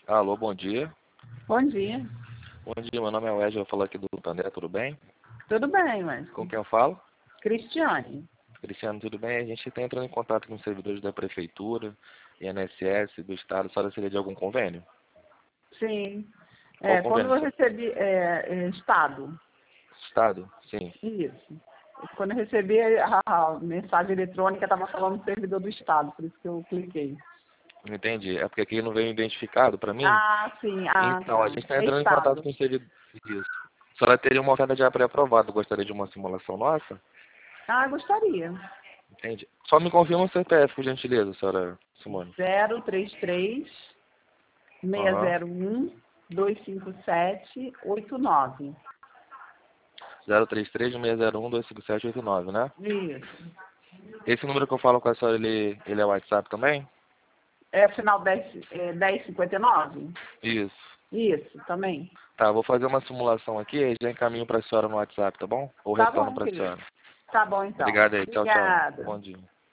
Alô, bom dia. Bom dia. Bom dia, meu nome é Wesley, eu falo aqui do Tandé, tudo bem? Tudo bem, mas Com quem eu falo? Cristiane. Cristiano, tudo bem? A gente está entrando em contato com os servidores da Prefeitura, INSS, do Estado, a senhora seria de algum convênio? Sim. Qual Quando convênio? eu recebi Estado. Estado? Sim. Isso. Quando eu recebi a mensagem eletrônica, estava falando servidor do Estado, por isso que eu cliquei. Entendi. É porque aqui não veio identificado para mim. Ah, sim. Ah, Então, a tá. gente está É entrando em contato Estado. com os servidores. Isso. A senhora teria uma oferta já pré-aprovada, gostaria de uma simulação nossa? Ah, gostaria. Entendi. Só me confirma o CPF, por gentileza, senhora Simone. 033 Aham. 601 25789. 033-601-25789, né? Isso. Esse número que eu falo com a senhora, ele é WhatsApp também? É final 1059? Isso. Isso, também. Tá, vou fazer uma simulação aqui e já encaminho para a senhora no WhatsApp, tá bom? Ou Tá retorno bom, para a querido. senhora. Tá bom, então. Obrigado aí. Tchau, tchau. Obrigada. Bom dia.